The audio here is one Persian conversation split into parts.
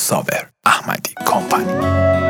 صابر احمدی کمپانی.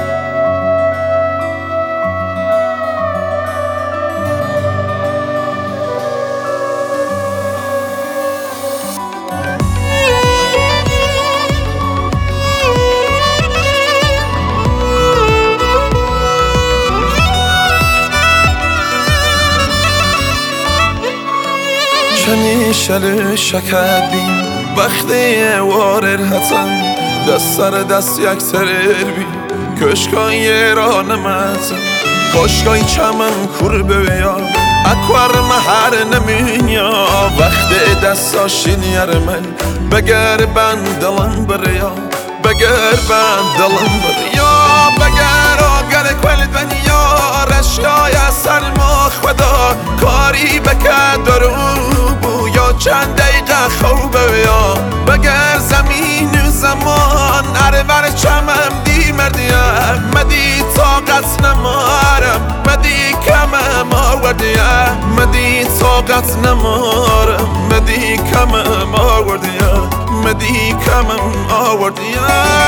کنی شل شکر بین وقتی وارر هتن دست سر دست یک سرر بین کشکای را نمزن کشکای چمن کور بیا اکوار مهر نمینیا وقتی دستا شینیر من بگر بندلن بریا بگر بندلن بریا بگر آگر کل دنیا رشای سر ما خدا کاری بکد درو یا چند دقیقه خوبه یا بگر زمین و زمان ارور چمم دی مردیم مدی طاقت نمارم مدی کمم آوردیم مدی طاقت نمارم مدی کمم آوردیم مدی کمم آوردیم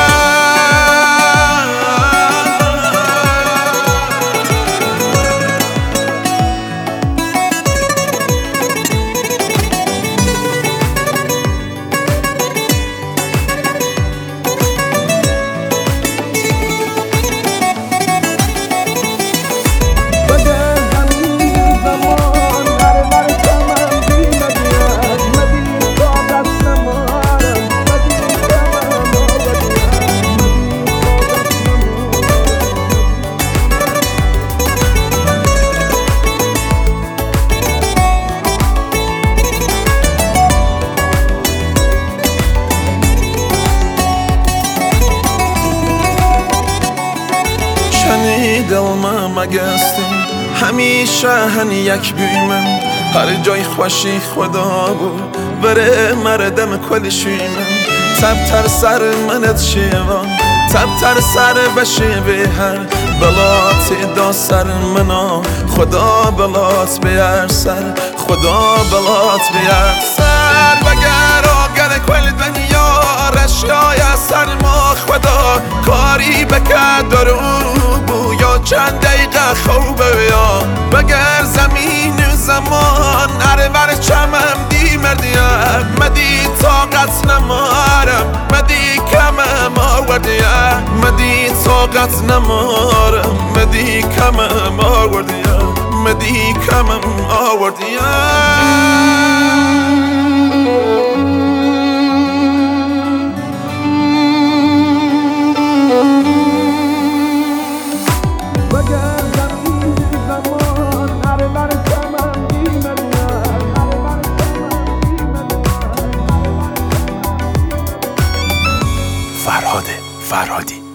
دلما مگستیم همیشه هن یک بیمم هر جای خوشی خدا بود بره مردم کلشیمم تبتر سر منت شیوان تبتر سر بشه به هر بلات دا سر منا خدا بلات بیار سر خدا بلات بیار سر بگر آگر کل دنیا رشای سر ما خدا کاری بکد درو یا چند دقیقه خوبه یا بگر زمین و زمان ارور چمم دی مردیم مدی طاقت نمارم مدی کمم آوردیم مدی طاقت نمارم مدی کمم آوردیم مدی کمم آوردیم فرهاد فرهادی.